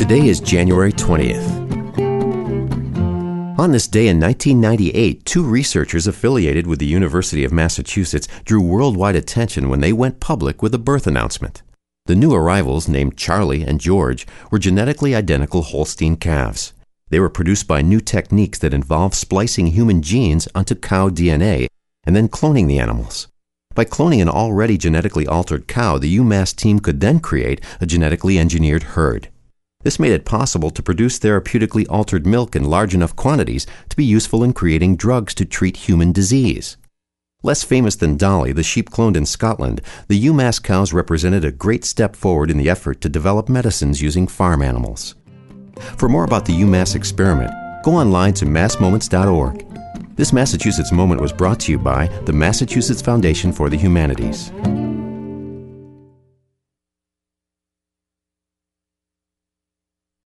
Today is January 20th. On this day in 1998, two researchers affiliated with the University of Massachusetts drew worldwide attention when they went public with a birth announcement. The new arrivals, named Charlie and George, were genetically identical Holstein calves. They were produced by new techniques that involve splicing human genes onto cow DNA and then cloning the animals. By cloning an already genetically altered cow, the UMass team could then create a genetically engineered herd. This made it possible to produce therapeutically altered milk in large enough quantities to be useful in creating drugs to treat human disease. Less famous than Dolly, the sheep cloned in Scotland, the UMass cows represented a great step forward in the effort to develop medicines using farm animals. For more about the UMass experiment, go online to massmoments.org. This Massachusetts Moment was brought to you by the Massachusetts Foundation for the Humanities.